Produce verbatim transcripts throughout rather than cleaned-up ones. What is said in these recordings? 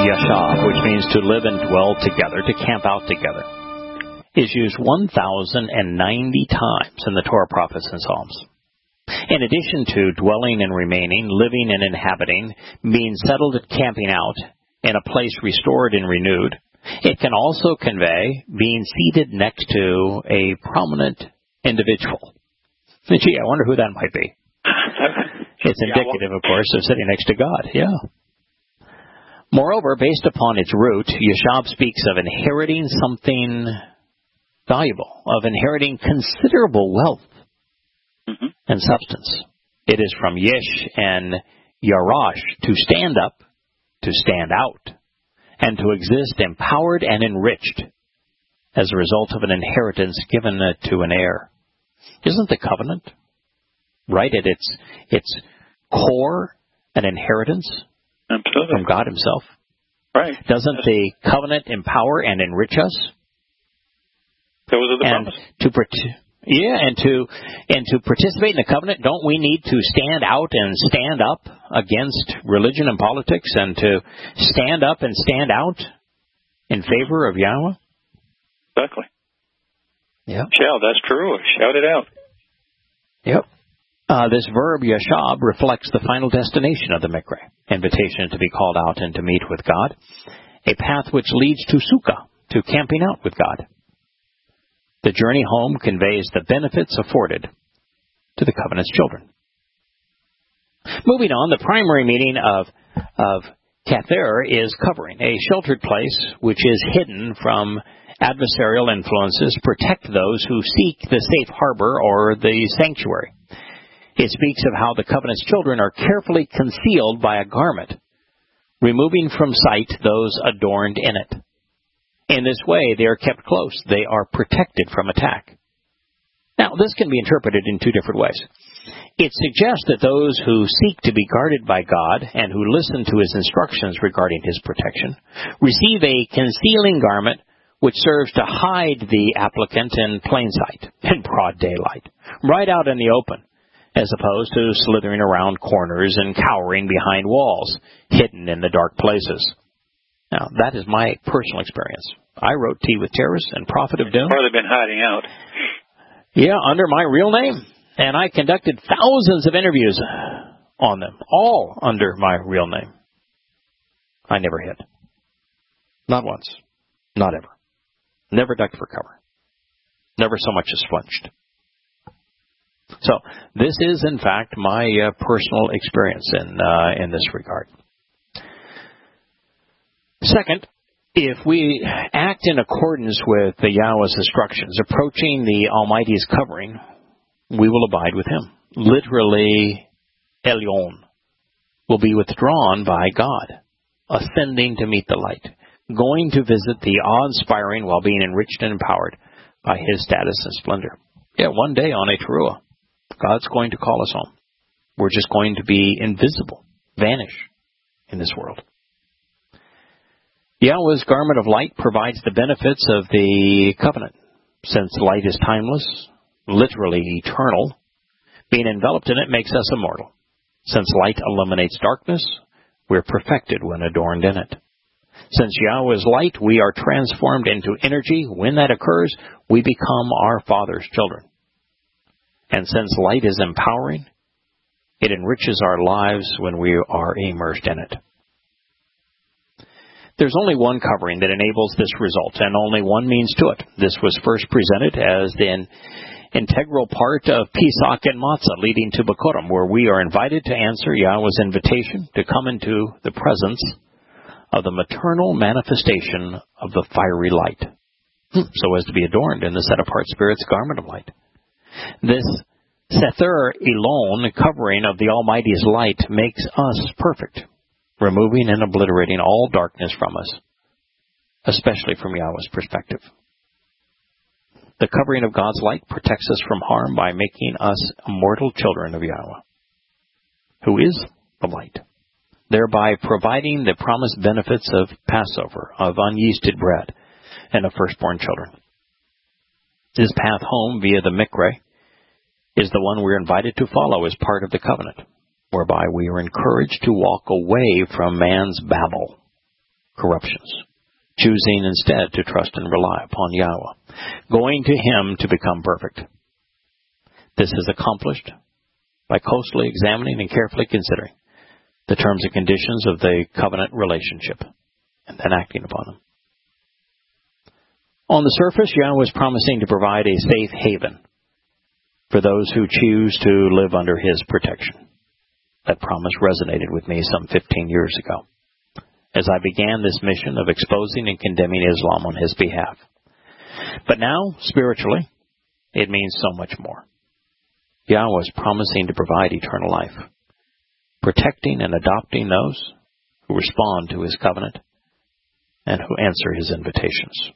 yashab, which means to live and dwell together, to camp out together, is used one thousand ninety times in the Torah, Prophets, and Psalms. In addition to dwelling and remaining, living and inhabiting, being settled and camping out in a place restored and renewed, it can also convey being seated next to a prominent individual. Gee, I wonder who that might be. It's indicative, of course, of sitting next to God. Yeah. Moreover, based upon its root, yashab speaks of inheriting something valuable, of inheriting considerable wealth mm-hmm. and substance. It is from yesh and yarash, to stand up, to stand out, and to exist empowered and enriched as a result of an inheritance given to an heir. Isn't the covenant right at its its core an inheritance Absolutely. From God Himself? Right. Doesn't the covenant empower and enrich us? Those are the and promises. to yeah, and to and to participate in the covenant, don't we need to stand out and stand up against religion and politics, and to stand up and stand out in favor of Yahweh? Exactly. Yeah. Shout, that's true. Shout it out. Yep. Uh, this verb, yashab, reflects the final destination of the Mikra, invitation to be called out and to meet with God, a path which leads to sukkah, to camping out with God. The journey home conveys the benefits afforded to the covenant's children. Moving on, the primary meaning of, of Kather is covering, a sheltered place which is hidden from adversarial influences, protect those who seek the safe harbor or the sanctuary. It speaks of how the covenant's children are carefully concealed by a garment, removing from sight those adorned in it. In this way, they are kept close. They are protected from attack. Now, this can be interpreted in two different ways. It suggests that those who seek to be guarded by God and who listen to His instructions regarding His protection receive a concealing garment which serves to hide the applicant in plain sight, in broad daylight, right out in the open, as opposed to slithering around corners and cowering behind walls, hidden in the dark places. Now, that is my personal experience. I wrote Tea with Terrorists and Prophet of Doom. Or they've been hiding out. Yeah, under my real name. And I conducted thousands of interviews on them, all under my real name. I never hid. Not once. Not ever. Never ducked for cover. Never so much as flinched. So, this is, in fact, my uh, personal experience in uh, in this regard. Second, if we act in accordance with the Yahweh's instructions, approaching the Almighty's covering, we will abide with Him. Literally, Elyon will be withdrawn by God, ascending to meet the light, going to visit the awe-inspiring while being enriched and empowered by His status and splendor. Yeah, one day on a teruah, God's going to call us home. We're just going to be invisible, vanish in this world. Yahweh's garment of light provides the benefits of the covenant. Since light is timeless, literally eternal, being enveloped in it makes us immortal. Since light eliminates darkness, we're perfected when adorned in it. Since Yahweh is light, we are transformed into energy. When that occurs, we become our Father's children. And since light is empowering, it enriches our lives when we are immersed in it. There's only one covering that enables this result, and only one means to it. This was first presented as the integral part of Pesach and Matzah, leading to Bikurim, where we are invited to answer Yahweh's invitation to come into the presence of the maternal manifestation of the fiery light, so as to be adorned in the set-apart Spirit's garment of light. This Sether Elon, covering of the Almighty's light, makes us perfect, removing and obliterating all darkness from us, especially from Yahweh's perspective. The covering of God's light protects us from harm by making us immortal children of Yahweh, who is the light, thereby providing the promised benefits of Passover, of unyeasted bread, and of firstborn children. This path home via the Mikra is the one we're invited to follow as part of the covenant, whereby we are encouraged to walk away from man's babble, corruptions, choosing instead to trust and rely upon Yahweh, going to Him to become perfect. This is accomplished by closely examining and carefully considering the terms and conditions of the covenant relationship and then acting upon them. On the surface, Yahweh is promising to provide a safe haven for those who choose to live under His protection. That promise resonated with me some fifteen years ago, as I began this mission of exposing and condemning Islam on His behalf. But now, spiritually, it means so much more. Yahweh is promising to provide eternal life, protecting and adopting those who respond to His covenant and who answer His invitations.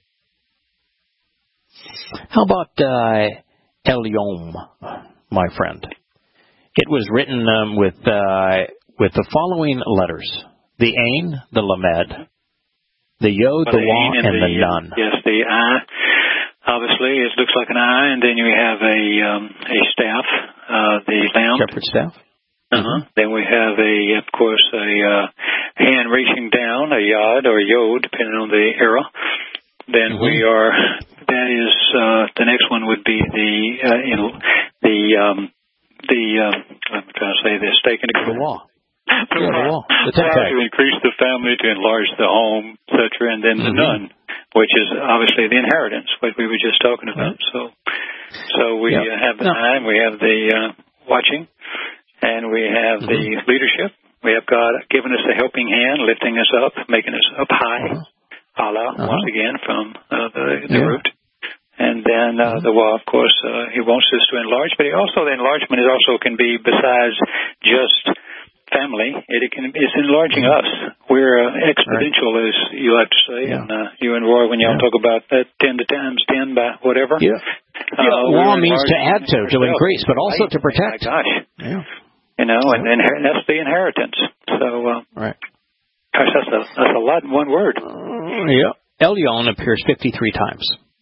How about uh, El-Yom, my friend? It was written um, with uh, with the following letters: the Ain, the Lamed, the Yod, the, the Wa, and, and the, the Nun. Yes, the I. Obviously, it looks like an eye, and then you have a um, a staff, uh, the lamb. Shepherd staff. Uh-huh. Mm-hmm. Then we have a, of course, a uh, hand reaching down, a yod or a yod, depending on the era. Then mm-hmm. we are. That is uh, the next one would be the uh, in, the um, the um, I'm trying to say the stake in the the wall. The yeah, wall. The tent to increase the family, to enlarge the home, et cetera, and then mm-hmm. the nun, which is obviously the inheritance, what we were just talking about. Right. So, so we yep. uh, have the no. nine, we have the uh, watching, and we have mm-hmm. the leadership. We have God giving us a helping hand, lifting us up, making us up high. Uh-huh. Allah, uh-huh. once again, from uh, the, the yeah. root. And then uh, mm-hmm. the wall, of course, uh, He wants us to enlarge, but he also the enlargement is also can be besides just family. It, it can it's enlarging us. We're uh, exponential, right. as you like to say, yeah. and uh, you and Roy, when y'all yeah. talk about that ten to times ten by whatever. Yeah. Uh, yeah. Law means to add to, to increase, but also right. to protect. Oh, my gosh. Yeah. You know, and, and that's the inheritance. So, uh, right. Gosh, that's a that's a lot in one word. Uh, yeah. El-Yon appears fifty-three times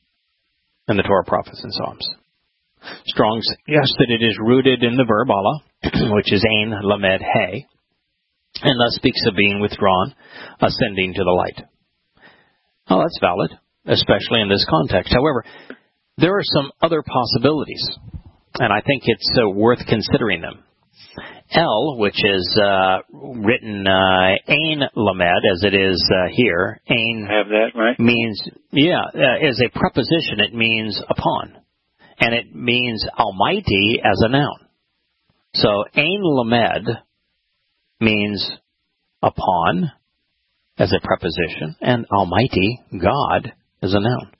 in the Torah, Prophets, and Psalms. Strong suggests that it is rooted in the verb Allah, which is Ain, Lamed, He, and thus speaks of being withdrawn, ascending to the light. Oh, that's valid, especially in this context. However, there are some other possibilities, and I think it's uh, worth considering them. El, which is uh, written uh, Ain Lamed, as it is uh, here. Ain have that, right? means, yeah, uh, as a preposition, it means upon. And it means Almighty as a noun. So Ain Lamed means upon as a preposition, and Almighty, God, as a noun.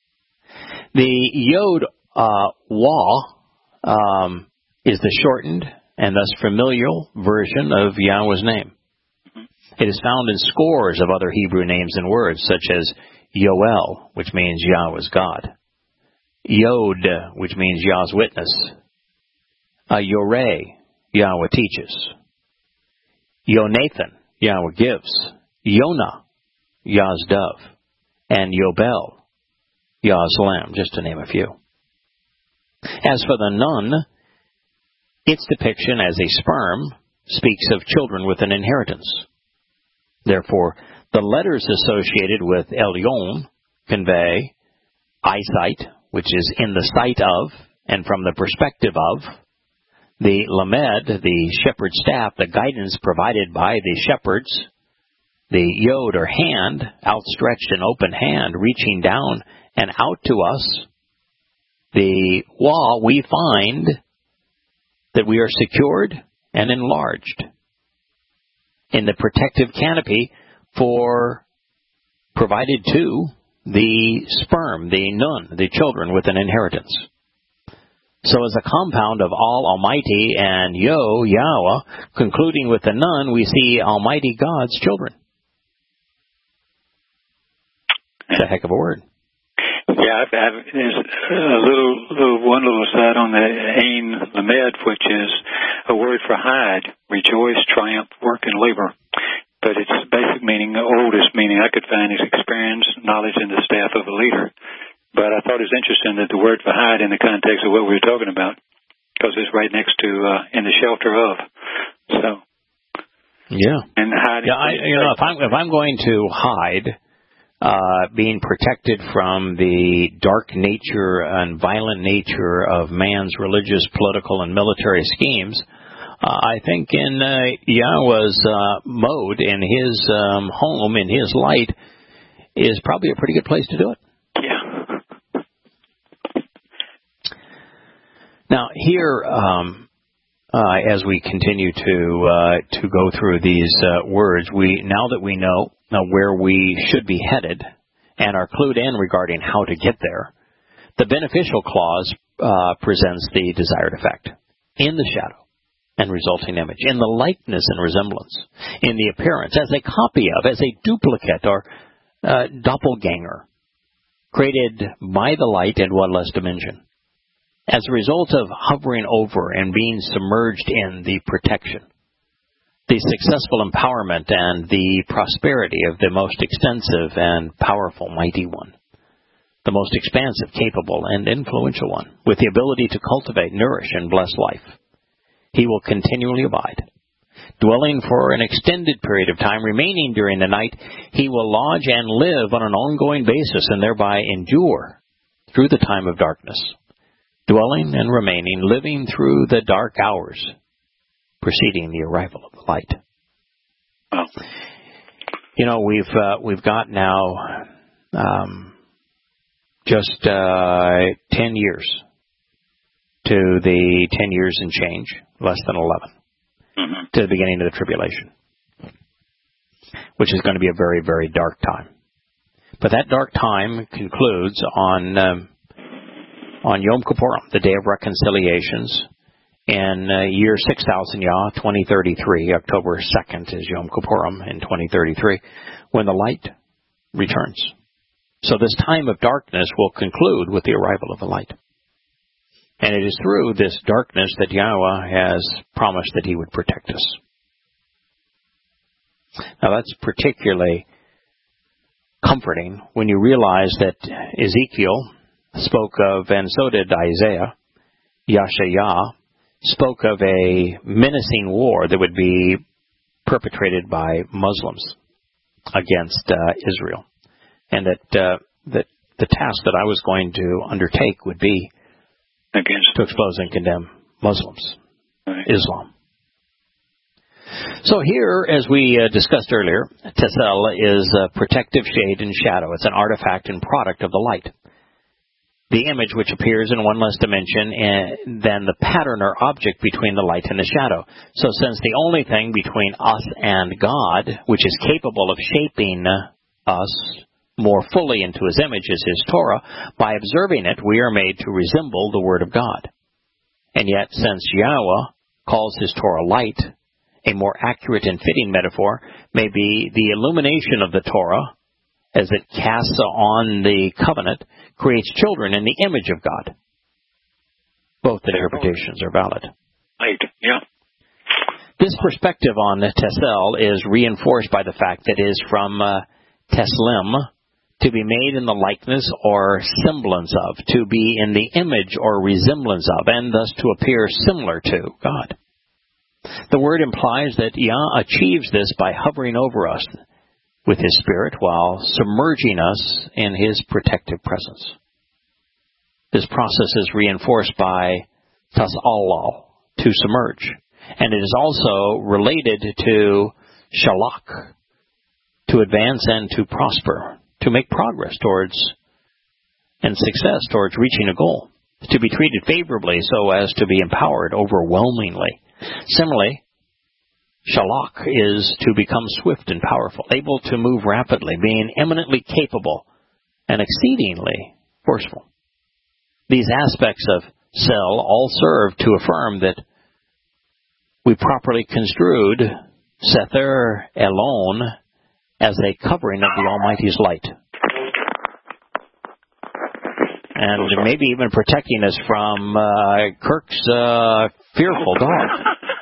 The Yod uh, Wa um, is the shortened and thus familial version of Yahweh's name. It is found in scores of other Hebrew names and words, such as Yoel, which means Yahweh's God. Yod, which means Yah's witness. Uh, Yoreh, Yahweh teaches. Yonathan, Yahweh gives. Yonah, Yah's dove. And Yobel, Yah's lamb, just to name a few. As for the Nun, its depiction as a sperm speaks of children with an inheritance. Therefore, the letters associated with El-Yon convey eyesight, which is in the sight of and from the perspective of. The Lamed, the shepherd's staff, the guidance provided by the shepherds. The Yod, or hand, outstretched and open hand, reaching down and out to us. The Wa, we find that we are secured and enlarged in the protective canopy for provided to the sperm, the Nun, the children with an inheritance. So as a compound of all Almighty and Yo, Yahweh, concluding with the Nun, we see Almighty God's children. It's a heck of a word. Yeah, I've, I've, there's a little, little, one little aside on the Ain Lamed, which is a word for hide, rejoice, triumph, work, and labor. But its basic meaning, the oldest meaning I could find, is experience, knowledge, and the staff of a leader. But I thought it was interesting that the word for hide in the context of what we were talking about, because it's right next to, uh, in the shelter of. So, Yeah. And hiding. Yeah, I, you know, if I'm if I'm going to hide, uh, being protected from the dark nature and violent nature of man's religious, political, and military schemes, uh, I think in uh, Yahweh's uh, mode, in his um, home, in his light, is probably a pretty good place to do it. Yeah. Now here. Um, Uh, as we continue to uh, to go through these uh, words, we now that we know uh, where we should be headed and are clued in regarding how to get there, the beneficial clause uh, presents the desired effect in the shadow and resulting image, in the likeness and resemblance, in the appearance, as a copy of, as a duplicate or uh, doppelganger, created by the light in one less dimension. As a result of hovering over and being submerged in the protection, the successful empowerment and the prosperity of the most extensive and powerful mighty one, the most expansive, capable, and influential one, with the ability to cultivate, nourish, and bless life, he will continually abide. Dwelling for an extended period of time, remaining during the night, he will lodge and live on an ongoing basis and thereby endure through the time of darkness. Dwelling and remaining, living through the dark hours preceding the arrival of the light. Wow. You know, we've uh, we've got now um, just uh, ten years to the ten years and change, less than eleven, mm-hmm. to the beginning of the tribulation, which is going to be a very, very dark time. But that dark time concludes on. Um, On Yom Kippurim, the Day of Reconciliations, in uh, year six thousand Yah, twenty thirty-three, October second is Yom Kippurim in twenty thirty-three, when the light returns. So this time of darkness will conclude with the arrival of the light. And it is through this darkness that Yahweh has promised that he would protect us. Now that's particularly comforting when you realize that Ezekiel spoke of, and so did Isaiah, Yashayah, spoke of a menacing war that would be perpetrated by Muslims against uh, Israel. And that, uh, that the task that I was going to undertake would be against to expose and condemn Muslims, right. Islam. So here, as we uh, discussed earlier, Tessel is a protective shade and shadow. It's an artifact and product of the light. The image which appears in one less dimension and than the pattern or object between the light and the shadow. So since the only thing between us and God, which is capable of shaping us more fully into his image, is his Torah, by observing it, we are made to resemble the Word of God. And yet, since Yahweh calls his Torah light, a more accurate and fitting metaphor may be the illumination of the Torah, as it casts on the covenant, creates children in the image of God. Both interpretations are valid. Right, yeah. This perspective on Tessel is reinforced by the fact that it is from uh, Teslim, to be made in the likeness or semblance of, to be in the image or resemblance of, and thus to appear similar to God. The word implies that Yah achieves this by hovering over us with his Spirit while submerging us in his protective presence. This process is reinforced by tas'alal, to submerge, and it is also related to shalak, to advance and to prosper, to make progress towards and success towards reaching a goal, to be treated favorably so as to be empowered overwhelmingly. Similarly, Shalak is to become swift and powerful, able to move rapidly, being eminently capable and exceedingly forceful. These aspects of Sel all serve to affirm that we properly construed Sether Elon as a covering of the Almighty's light, and maybe even protecting us from uh, Kirk's uh, fearful dog.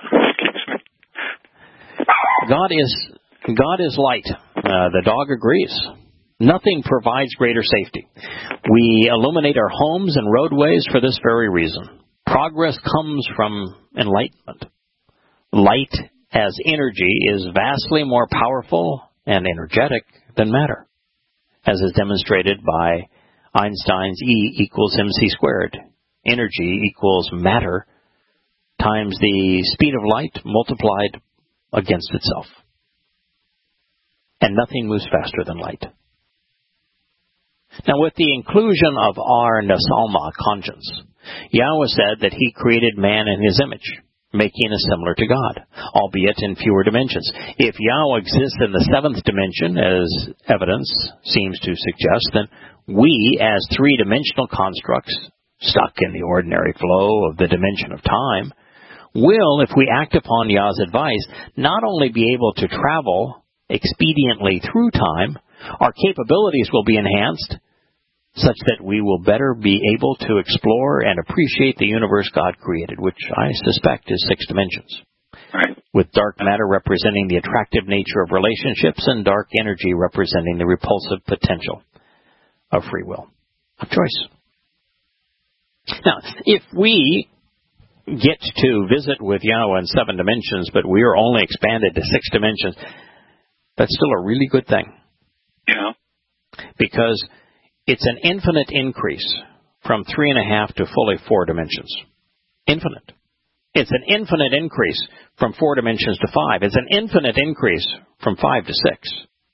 God is God is light. Uh, the dog agrees. Nothing provides greater safety. We illuminate our homes and roadways for this very reason. Progress comes from enlightenment. Light as energy is vastly more powerful and energetic than matter, as is demonstrated by Einstein's E equals mc squared. Energy equals matter times the speed of light multiplied against itself. And nothing moves faster than light. Now, with the inclusion of our Nasalma conscience, Yahweh said that he created man in his image, making us similar to God, albeit in fewer dimensions. If Yahweh exists in the seventh dimension, as evidence seems to suggest, then we, as three-dimensional constructs, stuck in the ordinary flow of the dimension of time, will, if we act upon Yah's advice, not only be able to travel expediently through time, our capabilities will be enhanced such that we will better be able to explore and appreciate the universe God created, which I suspect is six dimensions, right, with dark matter representing the attractive nature of relationships and dark energy representing the repulsive potential of free will, of choice. Now, if we get to visit with Yahweh in seven dimensions, but we are only expanded to six dimensions, that's still a really good thing. Yeah. Because it's an infinite increase from three and a half to fully four dimensions. Infinite. It's an infinite increase from four dimensions to five. It's an infinite increase from five to six.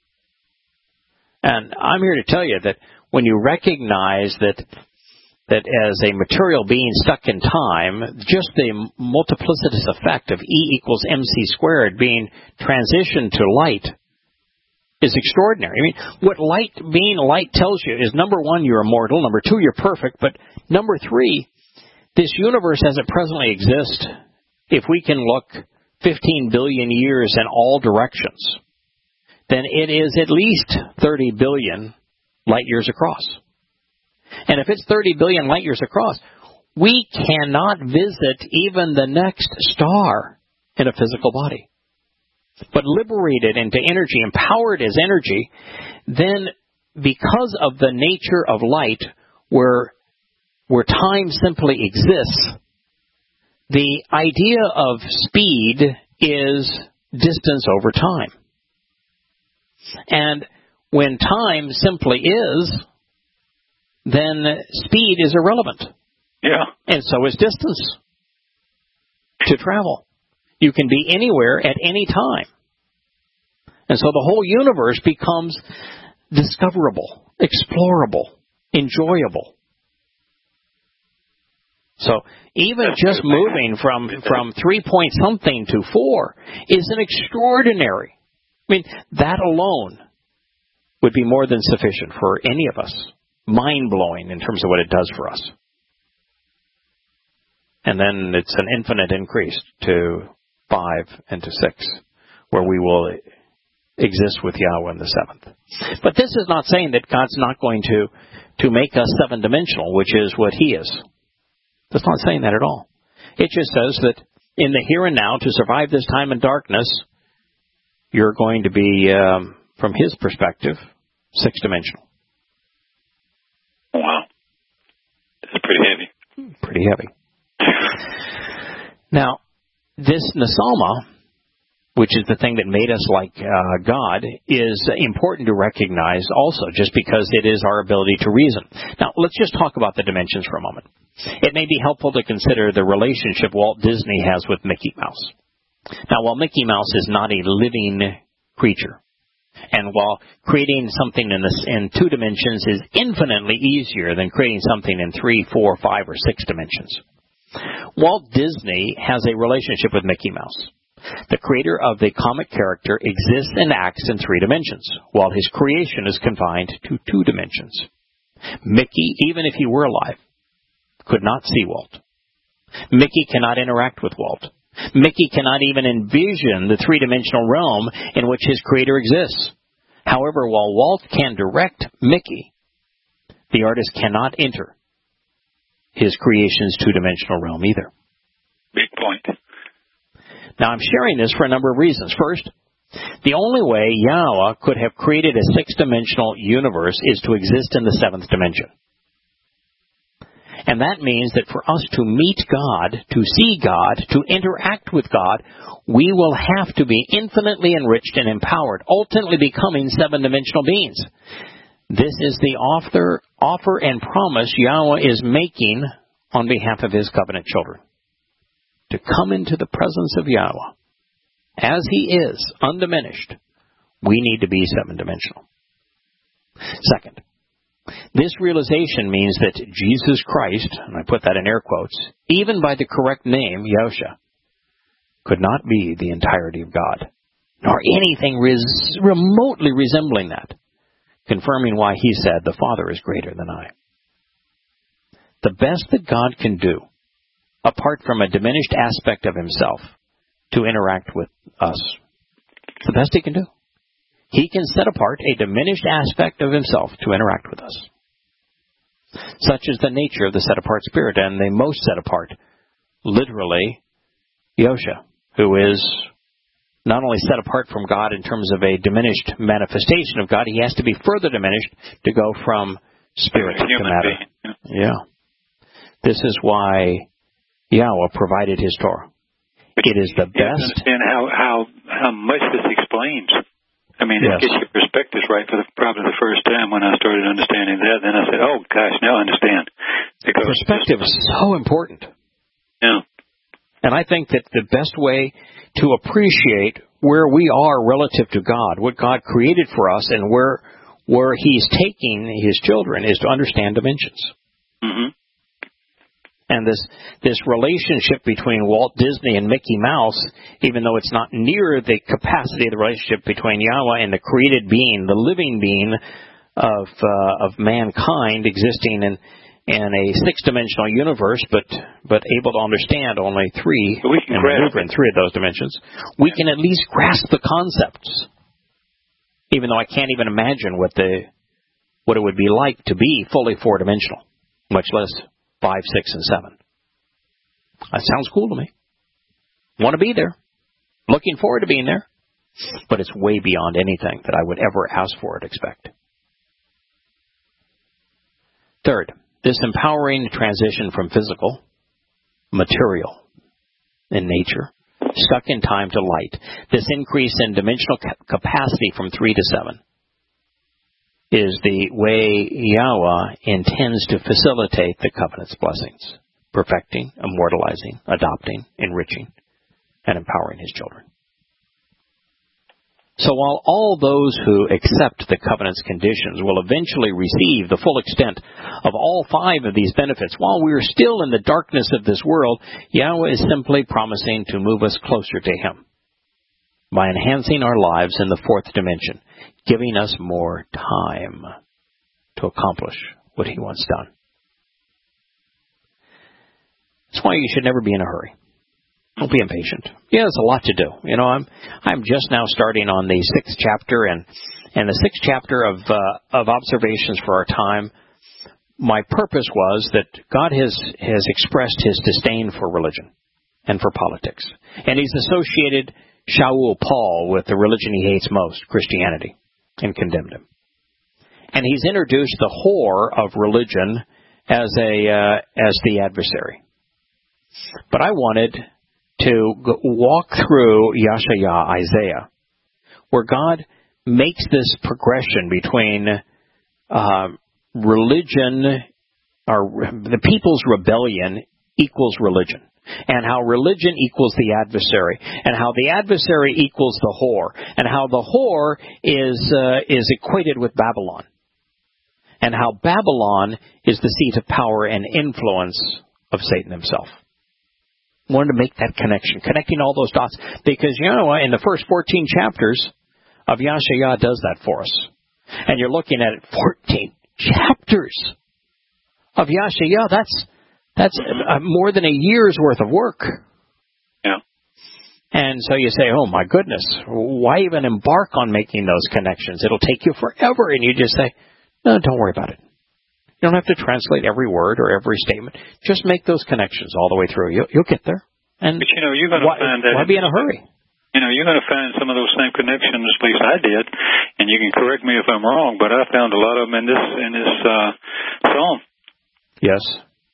And I'm here to tell you that when you recognize that that as a material being stuck in time, just the multiplicitous effect of E equals mc squared being transitioned to light is extraordinary. I mean, what light, being light tells you is, number one, you're immortal, number two, you're perfect, but number three, this universe as it presently exists, if we can look fifteen billion years in all directions, then it is at least thirty billion light years across. And if it's thirty billion light years across, we cannot visit even the next star in a physical body. But liberated into energy, empowered as energy, then because of the nature of light, where, where time simply exists, the idea of speed is distance over time. And when time simply is, then speed is irrelevant. Yeah. And so is distance to travel. You can be anywhere at any time. And so the whole universe becomes discoverable, explorable, enjoyable. So even just moving from, from three point something to four is an extraordinary. I mean, that alone would be more than sufficient for any of us. Mind-blowing in terms of what it does for us. And then it's an infinite increase to five and to six, where we will exist with Yahweh in the seventh. But this is not saying that God's not going to, to make us seven-dimensional, which is what He is. It's not saying that at all. It just says that in the here and now, to survive this time in darkness, you're going to be, um, from His perspective, six-dimensional. Wow. That's pretty heavy. Pretty heavy. Now, this Nasalma, which is the thing that made us like uh, God, is important to recognize also, just because it is our ability to reason. Now, let's just talk about the dimensions for a moment. It may be helpful to consider the relationship Walt Disney has with Mickey Mouse. Now, while Mickey Mouse is not a living creature, and while creating something in, this, in two dimensions is infinitely easier than creating something in three, four, five, or six dimensions, Walt Disney has a relationship with Mickey Mouse. The creator of the comic character exists and acts in three dimensions, while his creation is confined to two dimensions. Mickey, even if he were alive, could not see Walt. Mickey cannot interact with Walt. Mickey cannot even envision the three-dimensional realm in which his creator exists. However, while Walt can direct Mickey, the artist cannot enter his creation's two-dimensional realm either. Big point. Now, I'm sharing this for a number of reasons. First, the only way Yahweh could have created a six-dimensional universe is to exist in the seventh dimension. And that means that for us to meet God, to see God, to interact with God, we will have to be infinitely enriched and empowered, ultimately becoming seven-dimensional beings. This is the offer, offer and promise Yahweh is making on behalf of His covenant children. To come into the presence of Yahweh, as He is, undiminished, we need to be seven-dimensional. Second, this realization means that Jesus Christ, and I put that in air quotes, even by the correct name, Yahusha, could not be the entirety of God, nor anything res- remotely resembling that, confirming why He said, the Father is greater than I. The best that God can do, apart from a diminished aspect of Himself, to interact with us, it's the best He can do. He can set apart a diminished aspect of Himself to interact with us. Such is the nature of the set-apart Spirit, and the most set apart, literally, Yahusha, who is not only set apart from God in terms of a diminished manifestation of God, He has to be further diminished to go from spirit to matter. Yeah. yeah. This is why Yahweh provided His Torah. It is the best. And how, how, how much this explains. I mean, yes. It gets your perspectives right for the, probably the first time when I started understanding that. Then I said, oh, gosh, now I understand. Because perspective is so important. Yeah. And I think that the best way to appreciate where we are relative to God, what God created for us, and where where He's taking His children is to understand dimensions. Mm-hmm. And this this relationship between Walt Disney and Mickey Mouse, even though it's not near the capacity of the relationship between Yahweh and the created being, the living being of uh, of mankind existing in in a six-dimensional universe, but but able to understand only three so we can and maneuver in three of those dimensions, we yeah. can at least grasp the concepts. Even though I can't even imagine what the what it would be like to be fully four-dimensional, much less five, six, and seven. That sounds cool to me. Want to be there. Looking forward to being there. But it's way beyond anything that I would ever ask for or expect. Third, this empowering transition from physical, material in nature, stuck in time to light, this increase in dimensional capacity from three to seven, is the way Yahweh intends to facilitate the covenant's blessings, perfecting, immortalizing, adopting, enriching, and empowering His children. So while all those who accept the covenant's conditions will eventually receive the full extent of all five of these benefits, while we are still in the darkness of this world, Yahweh is simply promising to move us closer to Him by enhancing our lives in the fourth dimension, giving us more time to accomplish what He wants done. That's why you should never be in a hurry. Don't be impatient. Yeah, there's a lot to do. You know, I'm I'm just now starting on the sixth chapter, and and the sixth chapter of uh, of observations for our time. My purpose was that God has has expressed His disdain for religion and for politics, and He's associated Shaul Paul with the religion he hates most, Christianity, and condemned him. And He's introduced the whore of religion as a uh, as the adversary. But I wanted to go, walk through Yashaya, Isaiah, where God makes this progression between uh, religion, or the people's rebellion equals religion, and how religion equals the adversary, and how the adversary equals the whore, and how the whore is uh, is equated with Babylon, and how Babylon is the seat of power and influence of Satan himself. I wanted to make that connection, connecting all those dots, because you know, in the first fourteen chapters of Yashaya does that for us. And you're looking at it, fourteen chapters of Yashaya. That's that's uh, more than a year's worth of work. Yeah. And so you say, oh my goodness, why even embark on making those connections? It'll take you forever. And you just say, no, don't worry about it. You don't have to translate every word or every statement. Just make those connections all the way through. You'll, you'll get there. And but, you know, you're going to find that... Why be in a hurry? You know, you're going to find some of those same connections, at least I did, and you can correct me if I'm wrong, but I found a lot of them in this in this uh, psalm. Yes.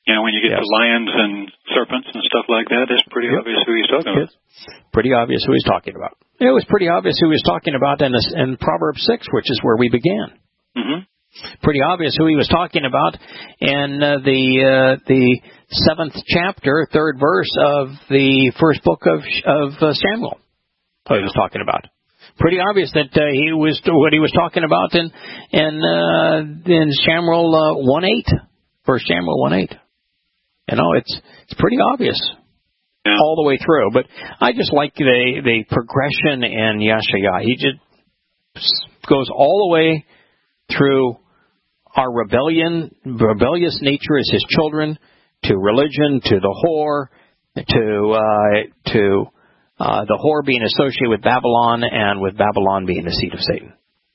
You know, when you get yes. to lions and serpents and stuff like that, it's pretty yep. obvious who he's talking about. It's pretty obvious who he's talking about. It was pretty obvious who he was talking about in, this, in Proverbs six, which is where we began. Mm-hmm. Pretty obvious who he was talking about in uh, the uh, the seventh chapter, third verse of the first book of of uh, Samuel. Who he was talking about. Pretty obvious that uh, he was what he was talking about in in uh, in Samuel uh, one eight, First Samuel one eight. You know, it's it's pretty obvious yeah. all the way through. But I just like the the progression in Yeshaya. He just goes all the way through our rebellion, rebellious nature as his children, to religion, to the whore, to uh, to uh, the whore being associated with Babylon, and with Babylon being the seat of Satan.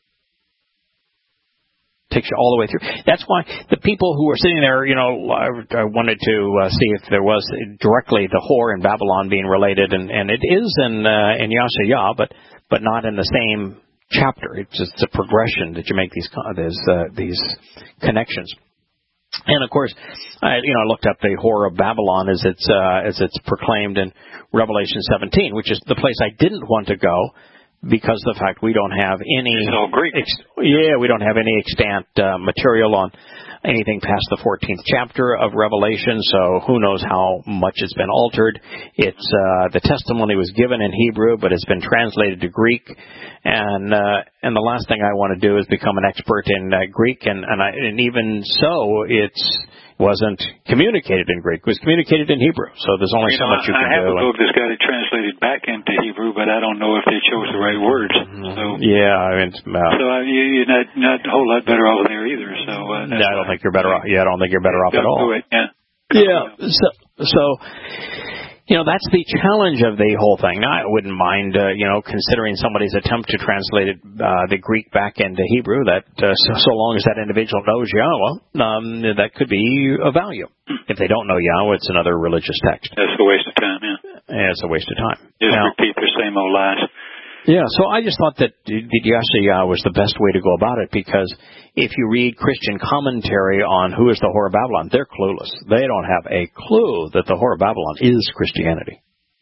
Takes you all the way through. That's why the people who were sitting there, you know, I, I wanted to uh, see if there was directly the whore and Babylon being related, and, and it is in uh, in Yeshaya, but but not in the same chapter. It's just a progression that you make these these, uh, these connections. And of course, I you know I looked up the whore of Babylon as it's uh, as it's proclaimed in Revelation seventeen, which is the place I didn't want to go because of the fact we don't have any. It's all Greek. Ex- yeah, we don't have any extant uh, material on anything past the fourteenth chapter of Revelation, so who knows how much it's been altered. It's uh, the testimony was given in Hebrew, but it's been translated to Greek, and uh, and the last thing I want to do is become an expert in uh, Greek, and and, I, and even so, it's wasn't communicated in Greek. It was communicated in Hebrew, so there's only you so know, much you I can have do. I have a book that's got it translated back into Hebrew, but I don't know if they chose the right words. So yeah, I mean, uh, so uh, you, you're not not a whole lot better off there either. So uh, no, I don't think you're better off. Yeah, I don't think you're better off at all. Do it. Yeah. Yeah. So, so, you know, that's the challenge of the whole thing. Now, I wouldn't mind, uh, you know, considering somebody's attempt to translate it, uh, the Greek back into Hebrew. That uh, so, so long as that individual knows Yahweh, um, that could be of value. If they don't know Yahweh, it's another religious text. That's a waste of time. Yeah. Yeah, it's a waste of time. Just now, repeat the same old lies. Yeah, so I just thought that Yeshaya was the best way to go about it, because if you read Christian commentary on who is the whore of Babylon, they're clueless. They don't have a clue that the whore of Babylon is Christianity.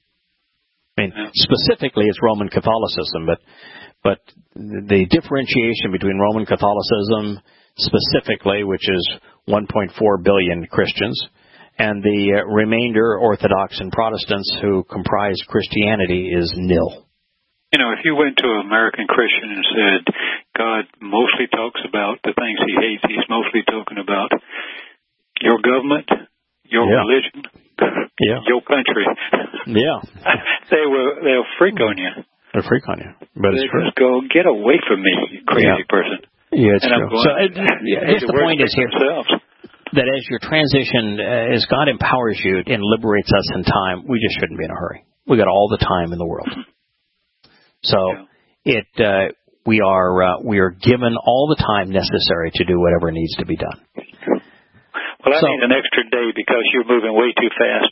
I mean, yeah. specifically it's Roman Catholicism, but but the differentiation between Roman Catholicism specifically, which is one point four billion Christians, and the remainder, Orthodox and Protestants, who comprise Christianity, is nil. You know, if you went to an American Christian and said, God mostly talks about the things he hates, he's mostly talking about your government, your yeah. religion, yeah. your country. Yeah. they will, they'll freak on you. They'll freak on you. But they it's true. just go, get away from me, you crazy yeah. person. Yeah, it's and true. I'm going, so, it, yeah, I guess the point is here themselves. that as your transition, uh, as God empowers you and liberates us in time, we just shouldn't be in a hurry. We got all the time in the world. So yeah. it uh, we are uh, we are given all the time necessary to do whatever needs to be done. Well, I so, need an extra day because you're moving way too fast.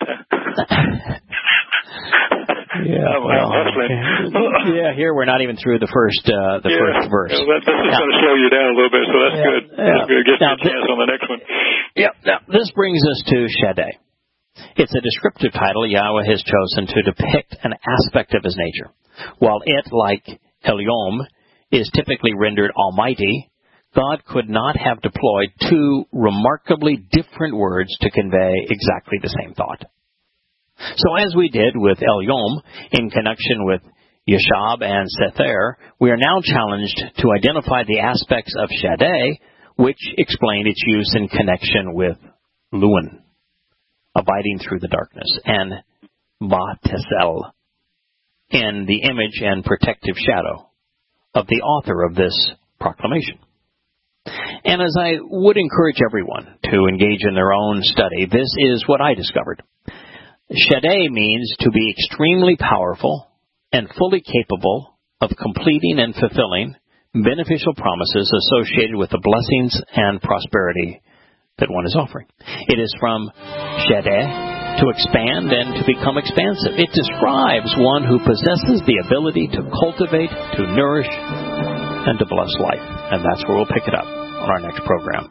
yeah, I'm, well, I'm hustling. yeah. Here we're not even through the first uh, the yeah. first verse. Yeah, this is now, going to slow you down a little bit, so that's yeah, good. Yeah. That's good. Get now, you a chance on the next one. Yep. Now this brings us to Shaddai. It's a descriptive title Yahweh has chosen to depict an aspect of his nature. While it, like Eliom, is typically rendered almighty, God could not have deployed two remarkably different words to convey exactly the same thought. So as we did with Eliom in connection with Yeshab and Sether, we are now challenged to identify the aspects of Shaddai which explain its use in connection with Luan, abiding through the darkness, and Ba-Tesel, in the image and protective shadow of the author of this proclamation. And as I would encourage everyone to engage in their own study, this is what I discovered. Shaddai means to be extremely powerful and fully capable of completing and fulfilling beneficial promises associated with the blessings and prosperity that one is offering. It is from Shaddai, to expand and to become expansive. It describes one who possesses the ability to cultivate, to nourish, and to bless life. And that's where we'll pick it up on our next program.